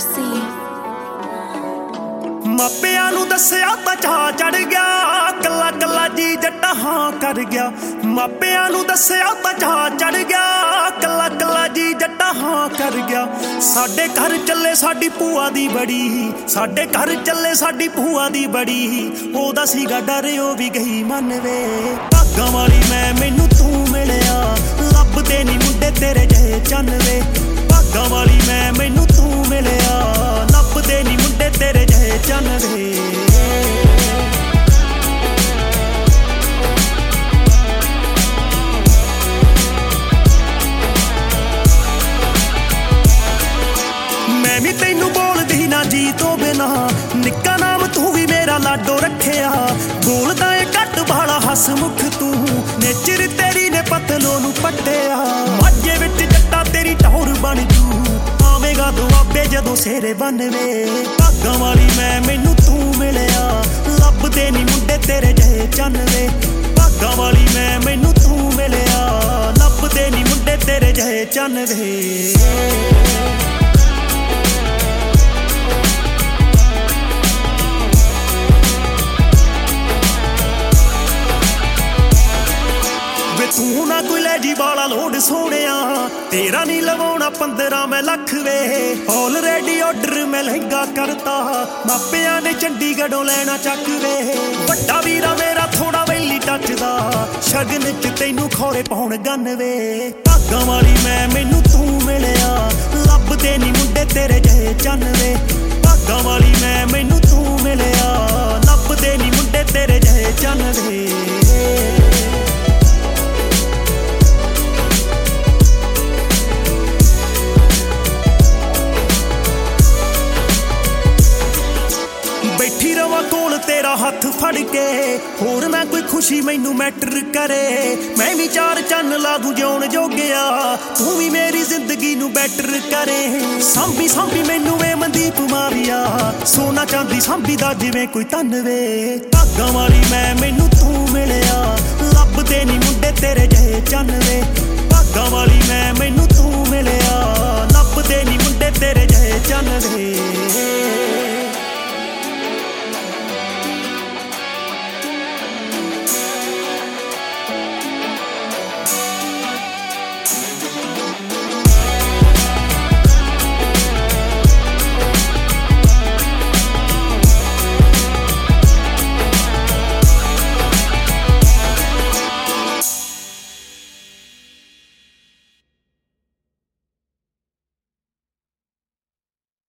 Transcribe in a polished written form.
Mercy। ਮਾਪਿਆਂ ਨੂੰ ਦੱਸਿਆ ਤਾਂ ਚਾਅ ਚੜ ਗਿਆ, ਕੱਲਾ ਕੱਲਾ ਜੀ ਜੱਟਾ ਹਾਂ ਕਰ ਗਿਆ। ਮਾਪਿਆਂ ਨੂੰ ਦੱਸਿਆ ਤਾਂ ਚਾਅ ਚੜ ਗਿਆ, ਕੱਲਾ ਕੱਲਾ ਜੀ ਜੱਟਾ ਹਾਂ ਕਰ ਗਿਆ। ਸਾਡੇ ਘਰ ਚੱਲੇ ਸਾਡੀ ਭੂਆ ਦੀ ਬੜੀ, ਸਾਡੇ ਘਰ ਚੱਲੇ ਸਾਡੀ ਭੂਆ ਦੀ ਬੜੀ। ਉਹਦਾ ਸੀਗਾ ਡਰ ਉਹ ਵੀ ਗਈ ਮੰਨ ਵੇ। ਭਾਗਾਂ ਵਾਲੀ ਮੈਂ ਮੈਨੂੰ ਤੂੰ ਮਿਲਿਆ, ਲੱਭਦੇ ਨੀ ਮੁੰਡੇ ਤੇਰੇ ਜਿਹੇ ਚੰਨ ਵੇ। ਭਾਗਾਂ ਵਾਲੀ ਮੈਂ ਮੈਨੂੰ ਤੂੰ ਮਿਲਿਆ, ਲੱਭਦੇ ਨੀ ਮੁੰਡੇ ਤੇਰੇ ਜਿਹੇ ਚੰਨ ਵੇ। ਮੈਂ ਵੀ ਤੈਨੂੰ ਬੋਲਦੀ ਨਾ ਜੀ ਤੋਂ ਬਿਨਾ, ਨਿੱਕਾ ਨਾਮ ਤੂੰ ਵੀ ਮੇਰਾ ਲਾਡੋ ਰੱਖਿਆ। ਬੋਲਦਾ ਏ ਘੱਟ ਬਾਲਾ ਹਸਮੁਖ ਤੂੰ, ਨੇਚਰ ਤੇਰੀ ਨੇ ਪਤਲੋ ਨੂੰ ਪੱਟਿਆ। ਮਾਝੇ ਵਿੱਚ ਜੱਟਾ ਤੇਰੀ ਟੌਰ ਬਣ ਜੂ, ਆਵੇਗਾ ਦੁਆਬੇ ਜਦੋਂ ਸੇਰੇ ਬਣਵੇ। ਭਾਗਾਂ ਵਾਲੀ ਮੈਂ ਮੈਨੂੰ ਤੂੰ ਮਿਲਿਆ, ਲੱਭਦੇ ਨੀ ਮੁੰਡੇ ਤੇਰੇ ਜਿਹੇ ਚੰਨ ਵੇ। ਭਾਗਾਂ ਵਾਲੀ ਮੈਂ ਮੈਨੂੰ ਤੂੰ ਮਿਲਿਆ, ਲੱਭਦੇ ਨੀ ਮੁੰਡੇ ਤੇਰੇ ਜਿਹੇ ਚੰਨ ਵੇ। ਤੂੰ ਨਾ ਕੋਈ ਲੈ ਜੀ ਵਾਲਾ ਲੋਡ ਸੋਹਣਿਆ, ਤੇਰਾ ਨੀ ਲਵਾਉਣਾ 15 ਮੈਂ ਲੱਖ ਵੇ। ਆਲਰੇਡੀ ਆਰਡਰ ਮੈਂ ਲਹਿੰਗਾ ਕਰਤਾ, ਮਾਪਿਆਂ ਨੇ ਚੰਡੀਗੜ੍ਹੋਂ ਲੈਣਾ ਚੱਕ ਵੇ। ਵੱਡਾ ਵੀਰਾ ਮੇਰਾ ਥੋੜਾ ਵੈਲੀ ਟੱਚਦਾ, ਸ਼ਗਨ ਚ ਤੈਨੂੰ ਖੌਰੇ ਪਾਉਣ ਗੰਨ ਵੇ। ਭਾਗਾਂ ਵਾਲੀ ਮੈਂ ਮੈਨੂੰ ਤੂੰ ਮਿਲਿਆ, ਲੱਭਦੇ ਨੀ ਮੁੰਡੇ ਤੇਰੇ ਜਿਹੇ ਚੰਨ ਵੇ। ਭਾਗਾਂ ਵਾਲੀ ਮੈਂ ਮੈਨੂੰ ਤੂੰ ਮਿਲਿਆ, ਲੱਭਦੇ ਨੀ ਮੁੰਡੇ ਤੇਰੇ ਜਿਹੇ ਚੰਨ ਵੇ। ਬੈਠੀ ਰਵਾਂ ਕੋਲ ਤੇਰਾ ਹੱਥ ਫੜ ਕੇ, ਹੋਰ ਨਾ ਕੋਈ ਖੁਸ਼ੀ ਮੈਨੂੰ ਮੈਟਰ ਕਰੇ। ਮੈਂ ਵੀ ਚਾਰ ਚੰਨ ਲਾ ਦੂੰ ਜਿਉਣ ਜੋਗਿਆ, ਤੂੰ ਵੀ ਮੇਰੀ ਜ਼ਿੰਦਗੀ ਨੂੰ ਬੈਟਰ ਕਰੇ। ਸਾਂਭੀ ਸਾਂਭੀ ਮੈਨੂੰ ਵੇ ਮਨਦੀਪ ਮਾਰੀਆ, ਸੋਨਾ ਚਾਂਦੀ ਸਾਂਭੀ ਦਾ ਜਿਵੇਂ ਕੋਈ ਧਨ ਵੇ। ਭਾਗਾਂ ਵਾਲੀ ਮੈਂ ਮੈਨੂੰ ਤੂੰ ਮਿਲਿਆ, ਲੱਭਦੇ ਨੀ ਮੁੰਡੇ ਤੇਰੇ ਜਿਹੇ ਚੰਨ ਵੇ। ਭਾਗਾਂ ਵਾਲੀ ਮੈਂ ਮੈਨੂੰ ਤੂੰ